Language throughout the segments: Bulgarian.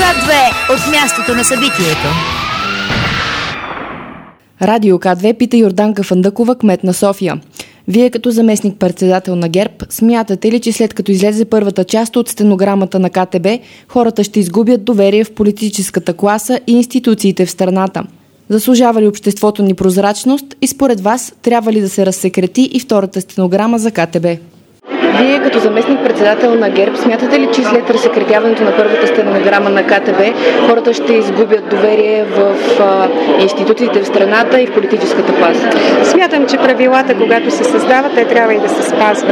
К2 от мястото на събитието. Радио К2 пита Йорданка Фандъкова, кмет на София. Вие като заместник-председател на ГЕРБ, смятате ли, че след като излезе първата част от стенограмата на КТБ, хората ще изгубят доверие в политическата класа и институциите в страната? Заслужава ли обществото ни прозрачност и според вас трябва ли да се разсекрети и втората стенограма за КТБ? Вие като заместник-председател на ГЕРБ, смятате ли, че след разсекретяването на първата стенограма на КТБ, хората ще изгубят доверие в институциите в страната и в политическата класа? Смятам, че правилата, когато се създават, те трябва и да се спазват.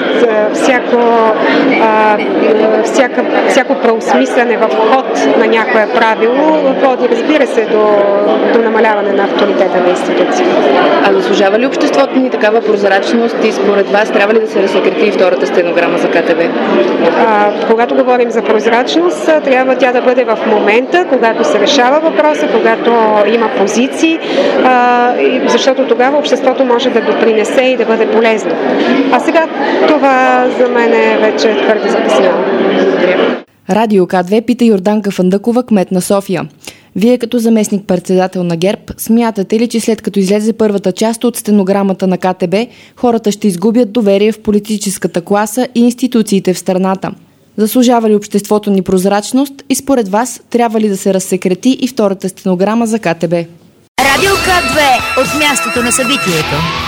Всяко преосмисляне в ход на някое правило води, разбира се, до намаляване на авторитета на институцията. А заслужава ли обществото ни такава прозрачност и според вас трябва ли да се разсекрети и втората стенограма за КТБ? Когато говорим за прозрачност, трябва тя да бъде в момента, когато се решава въпроса, когато има позиции, защото тогава обществото може да допринесе и да бъде полезно. А сега това за мен е вече твърде закъсняло. Радио К2 пита Йорданка Фандъкова, кмет на София. Вие като заместник-председател на ГЕРБ, смятате ли, че след като излезе първата част от стенограмата на КТБ, хората ще изгубят доверие в политическата класа и институциите в страната? Заслужава ли обществото ни прозрачност и според вас трябва ли да се разсекрети и втората стенограма за КТБ? Радио К2 от мястото на събитието.